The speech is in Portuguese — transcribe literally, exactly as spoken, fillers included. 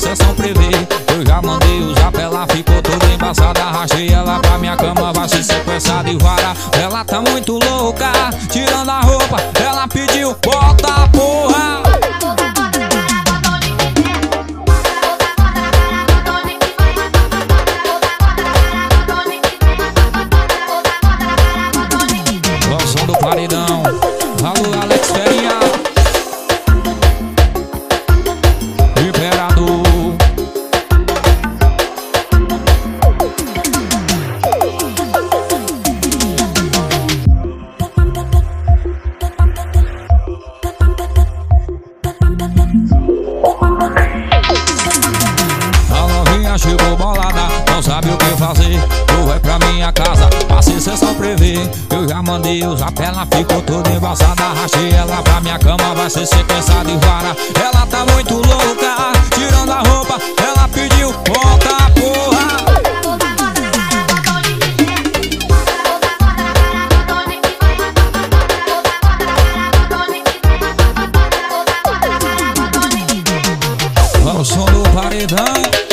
sessão prevê. Eu já mandei usar pra ela, ficou toda embaçada. Arrastei ela pra minha cama, vai ser sequestrada e vara. Ela tá muito louca, tirando a roupa, ela pediu, bota a porra. O som do paredão, alô Alex Ferinha, Imperador. A novinha chegou bolada, não sabe o que fazer. Tu vai pra minha casa, a sessão prevê. Eu já mandei usar pra ela, ficou toda embaçada. Arrastei ela pra minha cama, vai ser sequestrada e vara. Ela tá muito louca, tirando a roupa, ela pediu, volta a porra. O som do paredão.